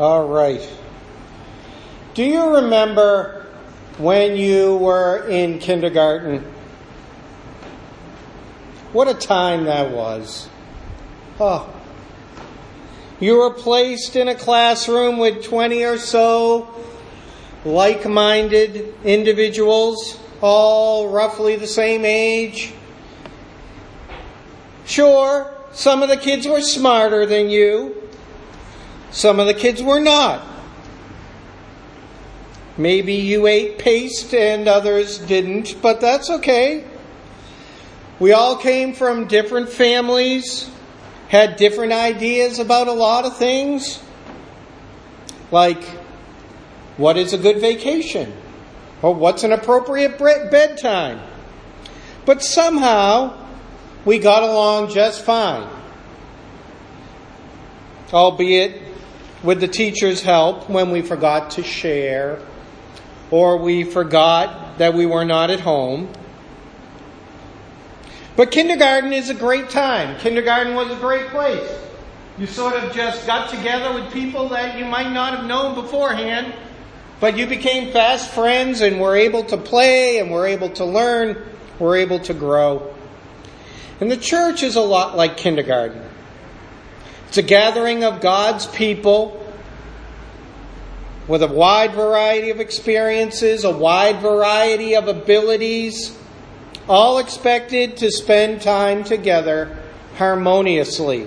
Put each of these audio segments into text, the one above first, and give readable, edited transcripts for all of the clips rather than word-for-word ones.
All right. Do you remember when you were in kindergarten? What a time that was. Oh. You were placed in a classroom with 20 or so like-minded individuals, all roughly the same age. Sure, some of the kids were smarter than you. Some of the kids were not. Maybe you ate paste and others didn't, but that's okay. We all came from different families, had different ideas about a lot of things. Like, what is a good vacation? Or what's an appropriate bedtime? But somehow, we got along just fine. Albeit with the teacher's help when we forgot to share, or we forgot that we were not at home. But kindergarten is a great time. Kindergarten was a great place. You sort of just got together with people that you might not have known beforehand, but you became fast friends and were able to play and were able to learn, were able to grow. And the church is a lot like kindergarten. It's a gathering of God's people with a wide variety of experiences, a wide variety of abilities, all expected to spend time together harmoniously.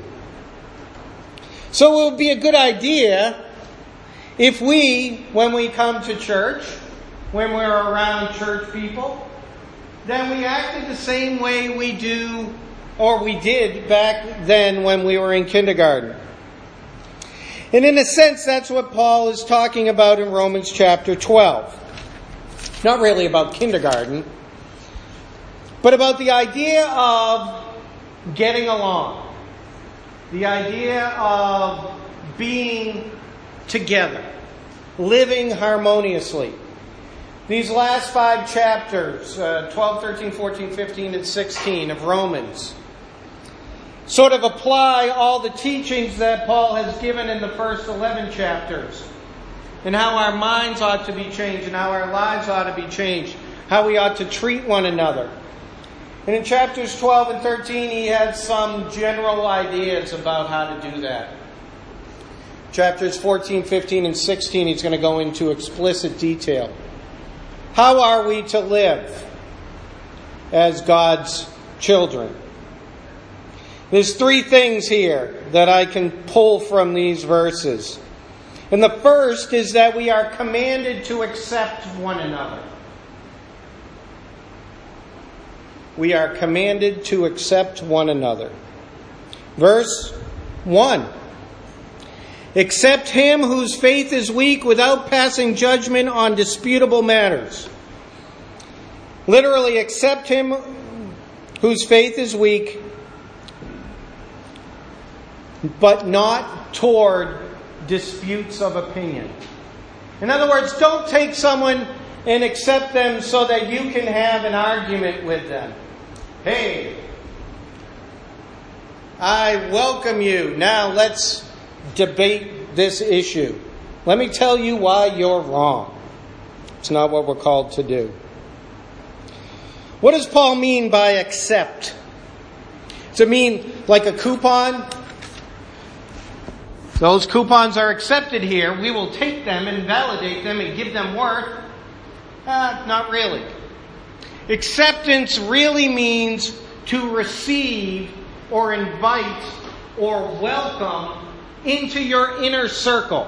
So it would be a good idea if we, when we come to church, when we're around church people, then we acted the same way we do or we did back then when we were in kindergarten. And in a sense, that's what Paul is talking about in Romans chapter 12. Not really about kindergarten, but about the idea of getting along. The idea of being together, living harmoniously. These last 5 chapters, 12, 13, 14, 15, and 16 of Romans, sort of apply all the teachings that Paul has given in the first 11 chapters, and how our minds ought to be changed, and how our lives ought to be changed, how we ought to treat one another. And in chapters 12 and 13, he has some general ideas about how to do that. Chapters 14, 15, and 16, he's going to go into explicit detail. How are we to live as God's children? There's 3 things here that I can pull from these verses. And the first is that we are commanded to accept one another. We are commanded to accept one another. Verse 1. Accept him whose faith is weak without passing judgment on disputable matters. Literally, accept him whose faith is weak, but not toward disputes of opinion. In other words, don't take someone and accept them so that you can have an argument with them. Hey, I welcome you. Now let's debate this issue. Let me tell you why you're wrong. It's not what we're called to do. What does Paul mean by accept? Does it mean like a coupon? Those coupons are accepted here. We will take them and validate them and give them worth. Not really. Acceptance really means to receive or invite or welcome into your inner circle.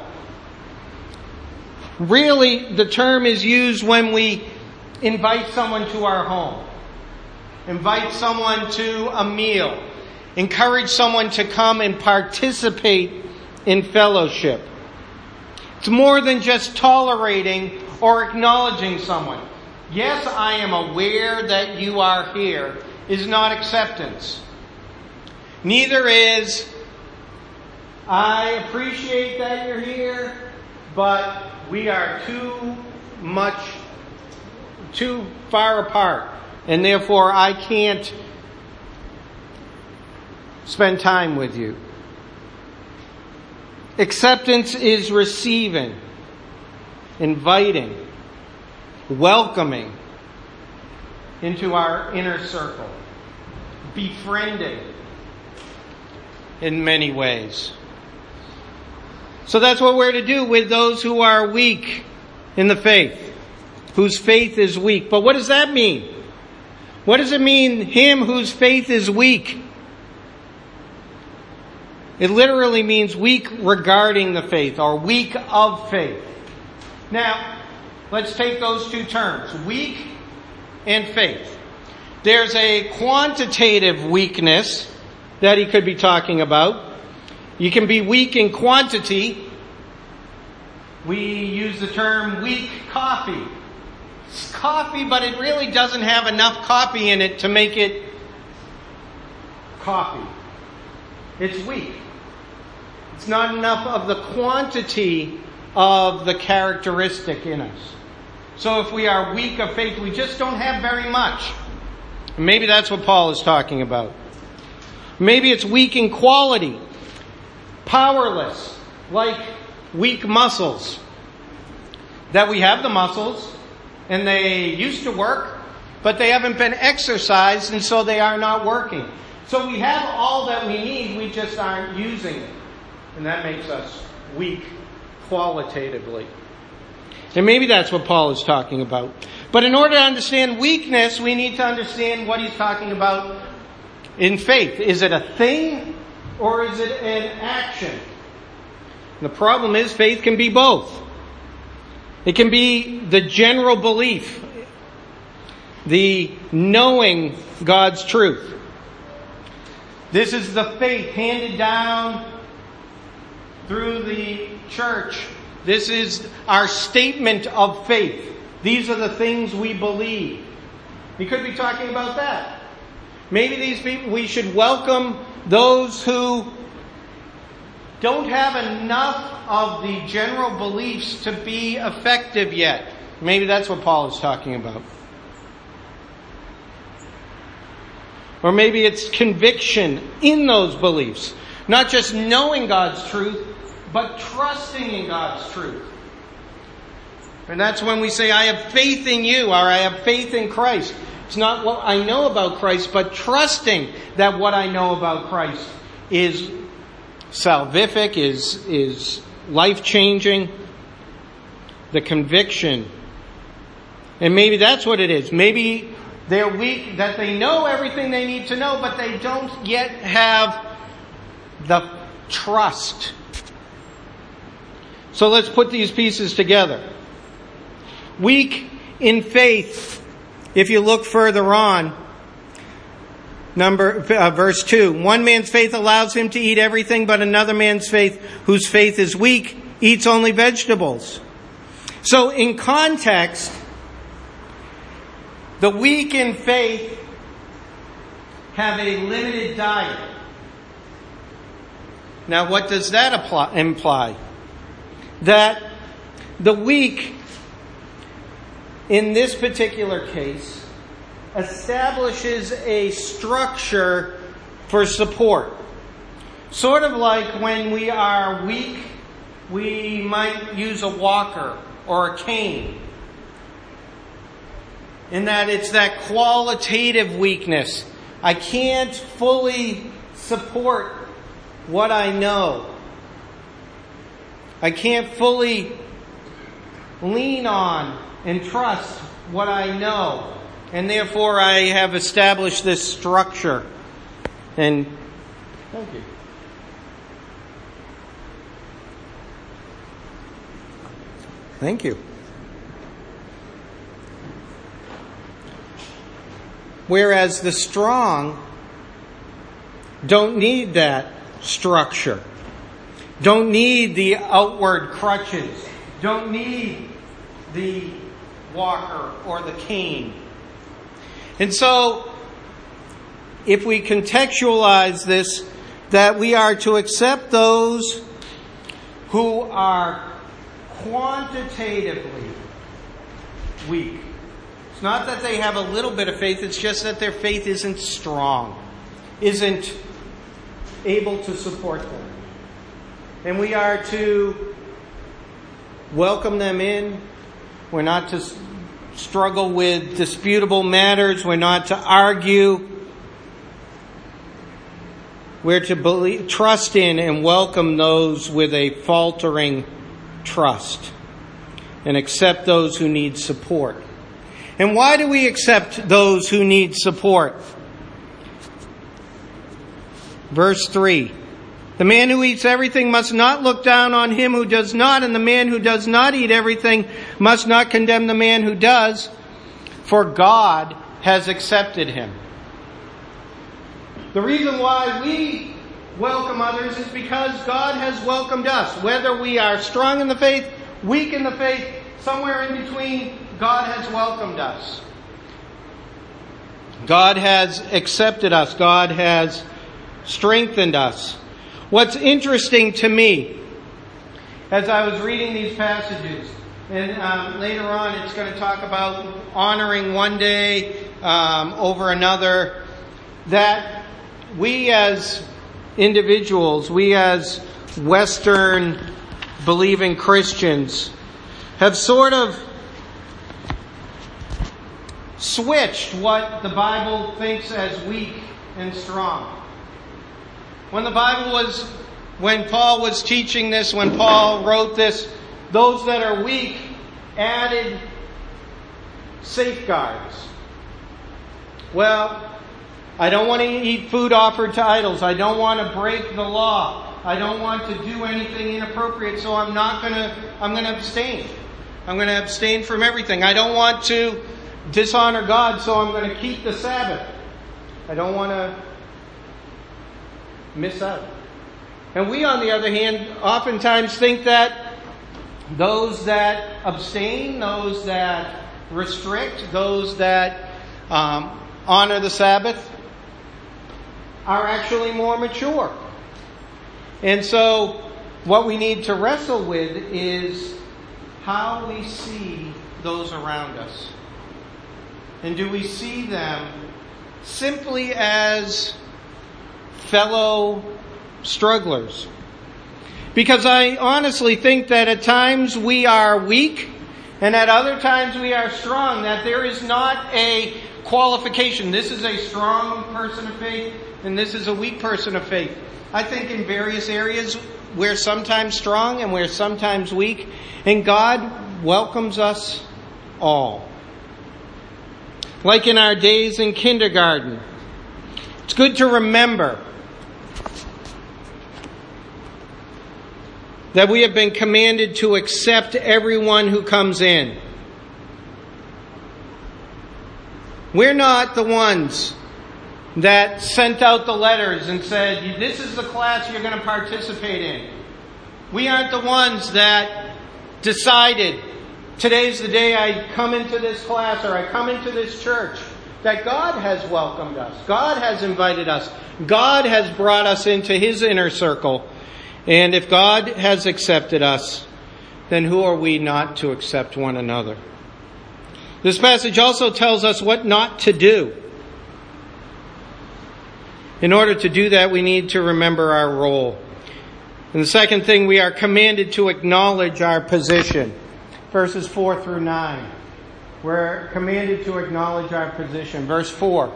Really, the term is used when we invite someone to our home, invite someone to a meal, encourage someone to come and participate in fellowship. It's more than just tolerating or acknowledging someone. Yes, I am aware that you are here is not acceptance. Neither is, I appreciate that you're here, but we are too far apart, and therefore I can't spend time with you. Acceptance is receiving, inviting, welcoming into our inner circle, befriending in many ways. So that's what we're to do with those who are weak in the faith, whose faith is weak. But what does that mean? What does it mean, him whose faith is weak? It literally means weak regarding the faith, or weak of faith. Now, let's take those two terms, weak and faith. There's a quantitative weakness that he could be talking about. You can be weak in quantity. We use the term weak coffee. It's coffee, but it really doesn't have enough coffee in it to make it coffee. It's weak. It's not enough of the quantity of the characteristic in us. So if we are weak of faith, we just don't have very much. And maybe that's what Paul is talking about. Maybe it's weak in quality. Powerless, like weak muscles. That we have the muscles, and they used to work, but they haven't been exercised, and so they are not working. So we have all that we need, we just aren't using it. And that makes us weak qualitatively. And maybe that's what Paul is talking about. But in order to understand weakness, we need to understand what he's talking about in faith. Is it a thing or is it an action? And the problem is faith can be both. It can be the general belief, the knowing God's truth. This is the faith handed down through the church. This is our statement of faith. These are the things we believe. We could be talking about that. Maybe these people, we should welcome those who don't have enough of the general beliefs to be effective yet. Maybe that's what Paul is talking about. Or maybe it's conviction in those beliefs. Not just knowing God's truth, but trusting in God's truth. And that's when we say, I have faith in you, or I have faith in Christ. It's not what I know about Christ, but trusting that what I know about Christ is salvific, is life-changing. The conviction. And maybe that's what it is. Maybe they're weak, that they know everything they need to know, but they don't yet have the trust. So let's put these pieces together. Weak in faith, if you look further on, verse 2. One man's faith allows him to eat everything, but another man's faith, whose faith is weak, eats only vegetables. So in context, the weak in faith have a limited diet. Now what does that imply? That the weak, in this particular case, establishes a structure for support. Sort of like when we are weak, we might use a walker or a cane. In that it's that qualitative weakness. I can't fully support what I know. I can't fully lean on and trust what I know. And therefore I have established this structure. And thank you. Thank you. Whereas the strong don't need that structure. Don't need the outward crutches. Don't need the walker or the cane. And so, if we contextualize this, that we are to accept those who are quantitatively weak. It's not that they have a little bit of faith, it's just that their faith isn't strong, isn't able to support them. And we are to welcome them in. We're not to struggle with disputable matters. We're not to argue. We're to trust in and welcome those with a faltering trust and accept those who need support. And why do we accept those who need support? Verse 3. The man who eats everything must not look down on him who does not, and the man who does not eat everything must not condemn the man who does, for God has accepted him. The reason why we welcome others is because God has welcomed us. Whether we are strong in the faith, weak in the faith, somewhere in between, God has welcomed us. God has accepted us. God has strengthened us. What's interesting to me, as I was reading these passages, and later on it's going to talk about honoring one day over another, that we as individuals, we as Western believing Christians, have sort of switched what the Bible thinks as weak and strong. When Paul was teaching this, when Paul wrote this, those that are weak added safeguards. Well, I don't want to eat food offered to idols. I don't want to break the law. I don't want to do anything inappropriate, so I'm going to abstain. I'm going to abstain from everything. I don't want to dishonor God, so I'm going to keep the Sabbath. I don't want to miss out. And we, on the other hand, oftentimes think that those that abstain, those that restrict, those that honor the Sabbath are actually more mature. And so what we need to wrestle with is how we see those around us. And do we see them simply as fellow strugglers? Because I honestly think that at times we are weak and at other times we are strong, that there is not a qualification. This is a strong person of faith and this is a weak person of faith. I think in various areas we're sometimes strong and we're sometimes weak, and God welcomes us all. Like in our days in kindergarten, it's good to remember that we have been commanded to accept everyone who comes in. We're not the ones that sent out the letters and said, this is the class you're going to participate in. We aren't the ones that decided, today's the day I come into this class or I come into this church. That God has welcomed us. God has invited us. God has brought us into His inner circle. And if God has accepted us, then who are we not to accept one another? This passage also tells us what not to do. In order to do that, we need to remember our role. And the second thing, we are commanded to acknowledge our position. Verses 4 through 9. We're commanded to acknowledge our position. Verse 4.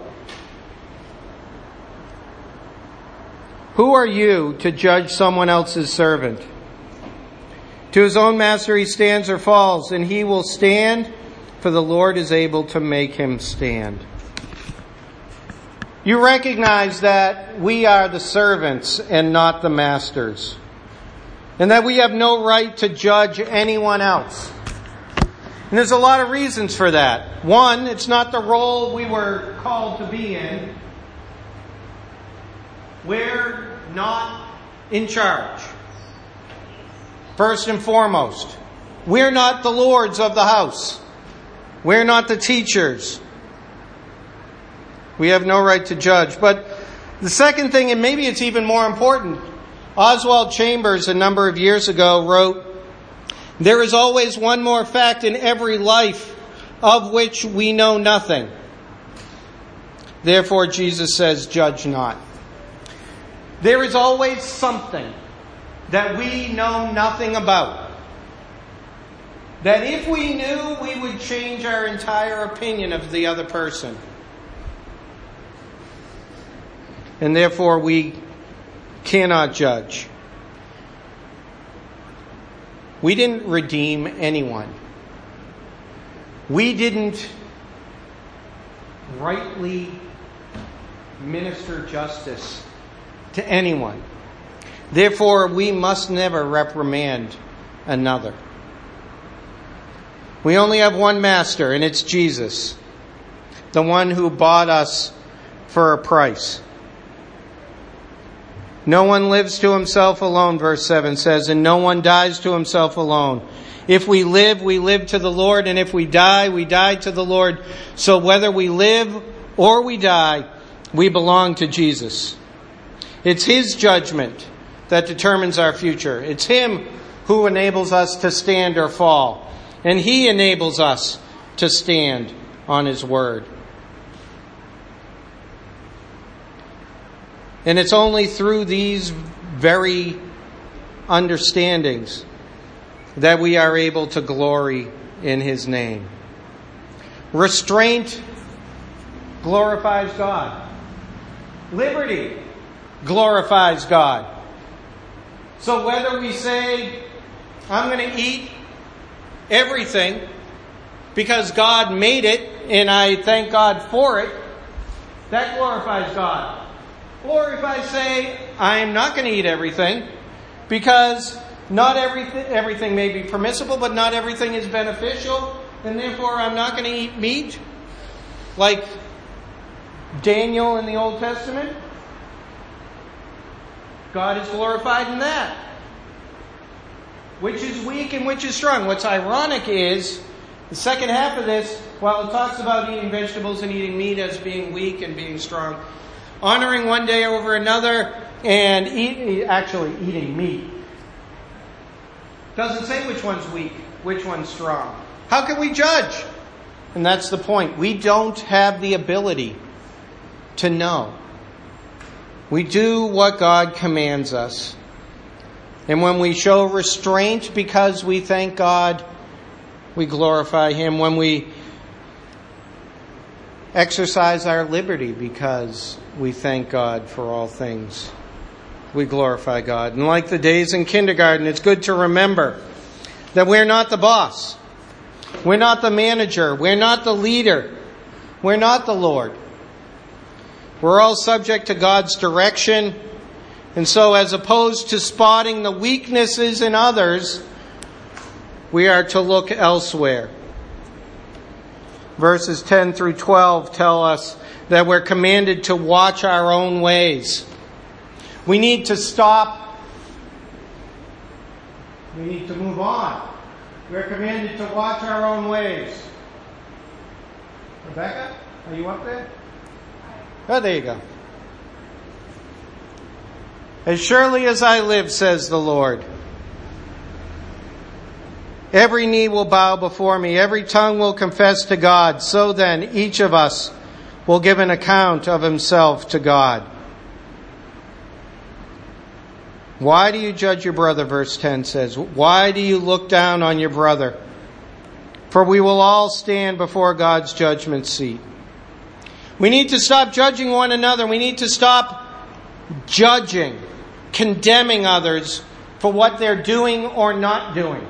Who are you to judge someone else's servant? To his own master he stands or falls, and he will stand, for the Lord is able to make him stand. You recognize that we are the servants and not the masters, and that we have no right to judge anyone else. And there's a lot of reasons for that. One, it's not the role we were called to be in. We're not in charge. First and foremost, we're not the lords of the house. We're not the teachers. We have no right to judge. But the second thing, and maybe it's even more important, Oswald Chambers a number of years ago wrote, "There is always one more fact in every life of which we know nothing. Therefore, Jesus says, judge not." There is always something that we know nothing about. That if we knew, we would change our entire opinion of the other person. And therefore we cannot judge. We didn't redeem anyone. We didn't rightly minister justice to anyone. Therefore, we must never reprimand another. We only have one master, and it's Jesus, the one who bought us for a price. No one lives to himself alone, verse 7 says, and no one dies to himself alone. If we live to the Lord, and if we die to the Lord. So whether we live or we die, we belong to Jesus. It's His judgment that determines our future. It's Him who enables us to stand or fall. And He enables us to stand on His word. And it's only through these very understandings that we are able to glory in His name. Restraint glorifies God. Liberty glorifies God. So whether we say, I'm going to eat everything because God made it and I thank God for it, that glorifies God. Or if I say, I'm not going to eat everything because not everything may be permissible, but not everything is beneficial, and therefore I'm not going to eat meat, like Daniel in the Old Testament, God is glorified in that. Which is weak and which is strong. What's ironic is, the second half of this, while it talks about eating vegetables and eating meat as being weak and being strong, honoring one day over another and eating meat, doesn't say which one's weak, which one's strong. How can we judge? And that's the point. We don't have the ability to know. We do what God commands us. And when we show restraint because we thank God, we glorify Him. When we exercise our liberty because we thank God for all things, we glorify God. And like the days in kindergarten, it's good to remember that we're not the boss. We're not the manager. We're not the leader. We're not the Lord. We're all subject to God's direction. And so as opposed to spotting the weaknesses in others, we are to look elsewhere. Verses 10 through 12 tell us that we're commanded to watch our own ways. We need to stop. We need to move on. We're commanded to watch our own ways. Rebecca, are you up there? Oh, there you go. As surely as I live, says the Lord, every knee will bow before me, every tongue will confess to God. So then, each of us will give an account of himself to God. Why do you judge your brother, verse 10 says? Why do you look down on your brother? For we will all stand before God's judgment seat. We need to stop judging one another. We need to stop judging, condemning others for what they're doing or not doing.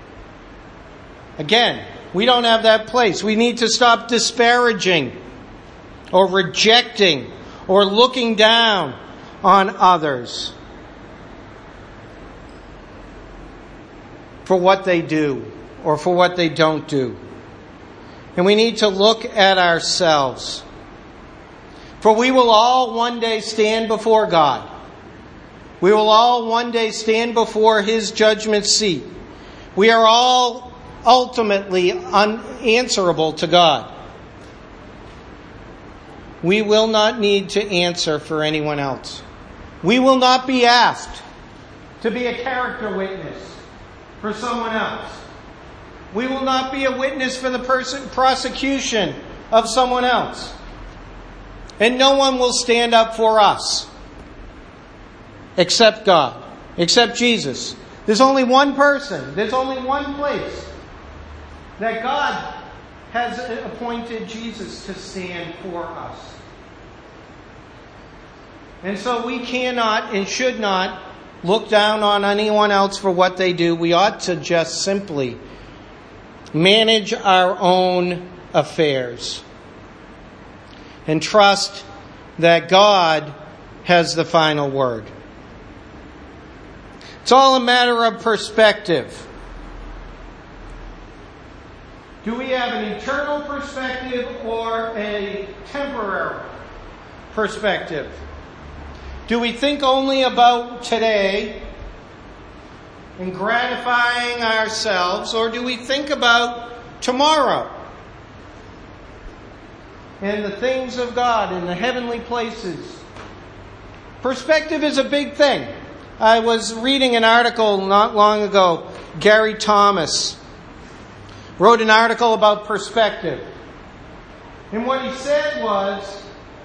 Again, we don't have that place. We need to stop disparaging or rejecting or looking down on others for what they do or for what they don't do. And we need to look at ourselves. For we will all one day stand before God. We will all one day stand before His judgment seat. We are all ultimately unanswerable to God. We will not need to answer for anyone else. We will not be asked to be a character witness for someone else. We will not be a witness for the prosecution of someone else. And no one will stand up for us except God. except Jesus. There's only one person, there's only one place that God has appointed Jesus to stand for us. And so we cannot and should not look down on anyone else for what they do. We ought to just simply manage our own affairs and trust that God has the final word. It's all a matter of perspective. Do we have an eternal perspective or a temporary perspective? Do we think only about today and gratifying ourselves, or do we think about tomorrow and the things of God in the heavenly places? Perspective is a big thing. I was reading an article not long ago. Gary Thomas wrote an article about perspective. And what he said was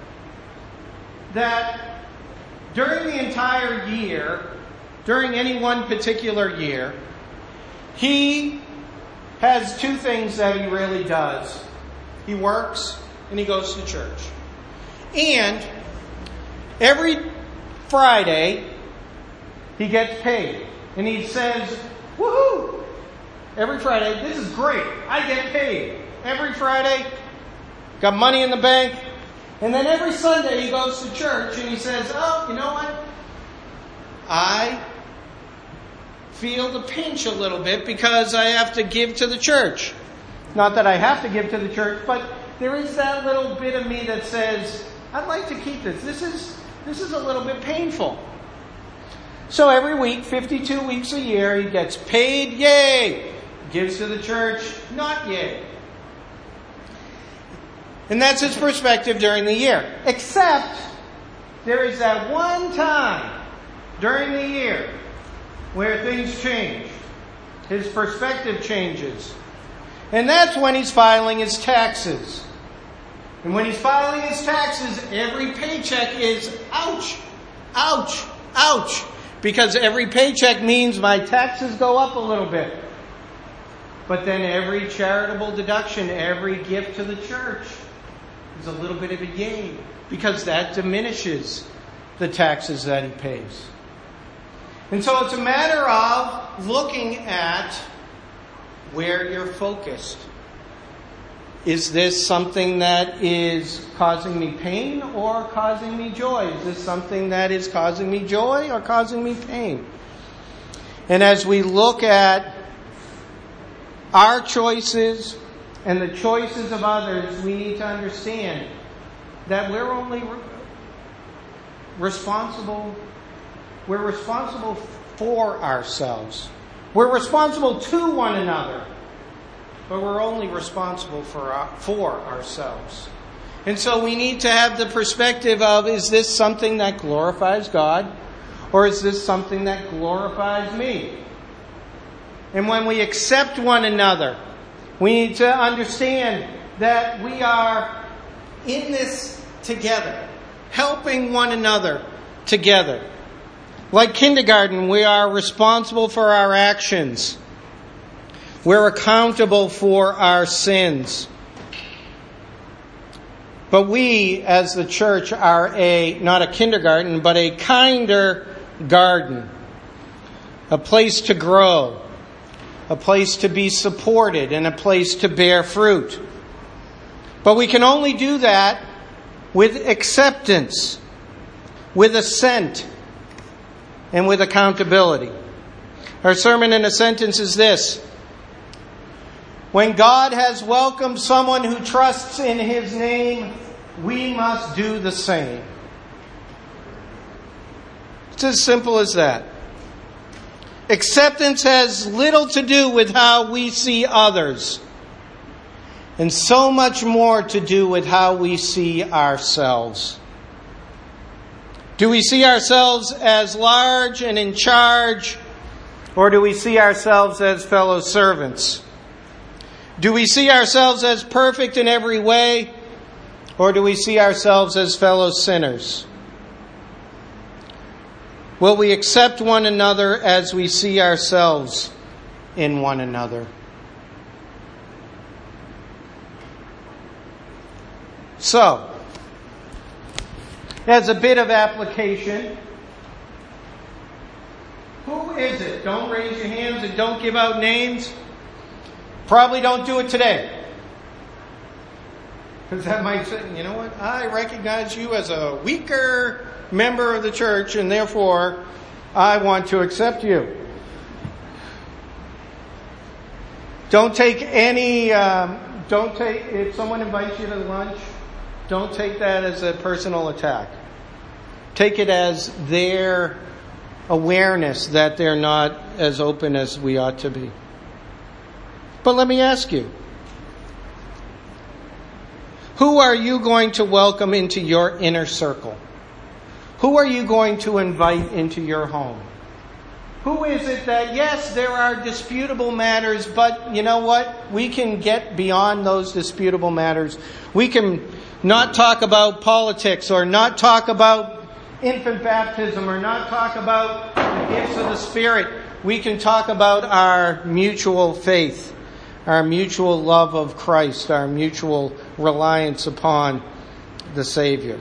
that during the entire year, during any one particular year, he has two things that he really does. He works and he goes to church. And every Friday, he gets paid. And he says, woohoo! Every Friday, this is great. I get paid. Every Friday, got money in the bank. And then every Sunday he goes to church and he says, oh, you know what? I feel the pinch a little bit because I have to give to the church. Not that I have to give to the church, but there is that little bit of me that says, I'd like to keep this. This is a little bit painful. So every week, 52 weeks a year, he gets paid, yay! Gives to the church, not yay. And that's his perspective during the year. Except, there is that one time during the year where things change. His perspective changes. And that's when he's filing his taxes. And when he's filing his taxes, every paycheck is ouch, ouch, ouch. Because every paycheck means my taxes go up a little bit. But then every charitable deduction, every gift to the church is a little bit of a yay. Because that diminishes the taxes that he pays. And so it's a matter of looking at where you're focused. Is this something that is causing me pain or causing me joy? Is this something that is causing me joy or causing me pain? And as we look at our choices and the choices of others, we need to understand that we're only responsible. We're responsible for ourselves. We're responsible to one another. But we're only responsible for ourselves. And so we need to have the perspective of, is this something that glorifies God? Or is this something that glorifies me? And when we accept one another, we need to understand that we are in this together, helping one another together. Like kindergarten, we are responsible for our actions. We're accountable for our sins. But we, as the church, are not a kindergarten, but a kinder garden. A place to grow. A place to be supported, and a place to bear fruit. But we can only do that with acceptance, with assent, and with accountability. Our sermon in a sentence is this: when God has welcomed someone who trusts in His name, we must do the same. It's as simple as that. Acceptance has little to do with how we see others, and so much more to do with how we see ourselves. Do we see ourselves as large and in charge, or do we see ourselves as fellow servants? Do we see ourselves as perfect in every way, or do we see ourselves as fellow sinners? Will we accept one another as we see ourselves in one another? So, as a bit of application, who is it? Don't raise your hands and don't give out names. Probably don't do it today. Because that might say, you know what? I recognize you as a weaker member of the church, and therefore I want to accept you. Don't take any, if someone invites you to lunch, don't take that as a personal attack. Take it as their awareness that they're not as open as we ought to be. But let me ask you, who are you going to welcome into your inner circle? Who are you going to invite into your home? Who is it that, yes, there are disputable matters, but you know what? We can get beyond those disputable matters. We can not talk about politics, or not talk about infant baptism, or not talk about the gifts of the Spirit. We can talk about our mutual faith, our mutual love of Christ, our mutual reliance upon the Savior.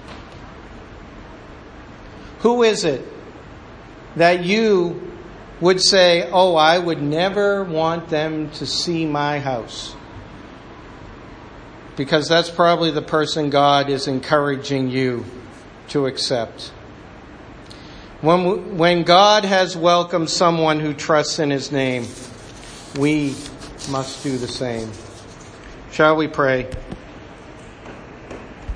Who is it that you would say, oh, I would never want them to see my house? Because that's probably the person God is encouraging you to accept. When God has welcomed someone who trusts in His name, we must do the same. Shall we pray?